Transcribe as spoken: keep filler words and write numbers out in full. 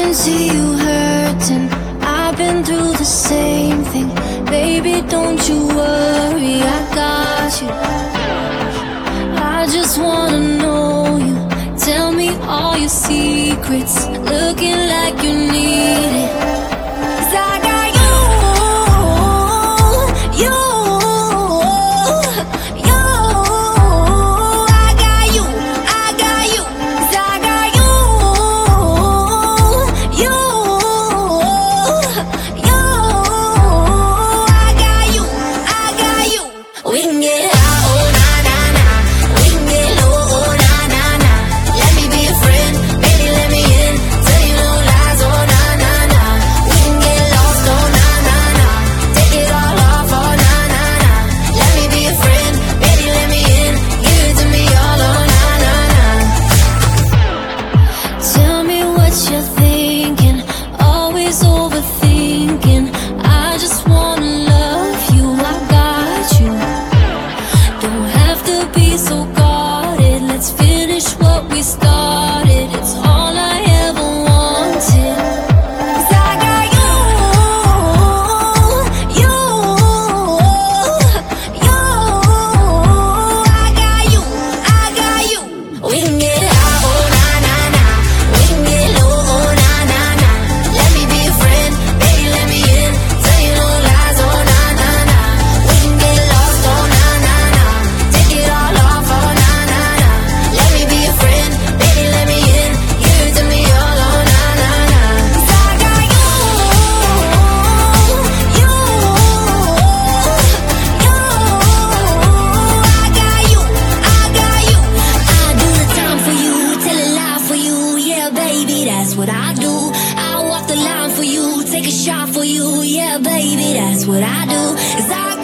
can see you hurting. I've been through the same thing. Baby, don't you worry, I got you. I just wanna know you. Tell me all your secrets. Looking like you need it. 'Cause I got you, you, you. I got you, I got you. 'Cause I got you, you, you. I got you, I got you. We can get high, oh na na na. We can get low, oh na na na. Let me be a friend, baby, let me in. Tell you no lies, oh na na na. We can get lost, oh na na na. Take it all off, oh na na na. Let me be a friend, baby, let me in. Give it to me all, oh na na na. Tell me what you're thinking, always overthinking. I just wanna love you, I got you. Don't have to be so guarded. Let's finish what we started. It's all I ever wanted. 'Cause I got you, you, you. I got you, I got you. We can get high, oh na na na. We can get low, oh na na na. Let me be a friend, baby, let me in. Tell you no lies, oh na na na. We can get lost, oh na na na. Take it all off, oh na na na. Let me be a friend, baby, let me in. Give it to me all, oh na na na. 'Cause I got you, you, you. I got you, I got you. I do the time for you, tell a lie for you, yeah, baby, that's what I do. I walk the line for you, take a shot for you, yeah, baby, that's what I do. 'Cause I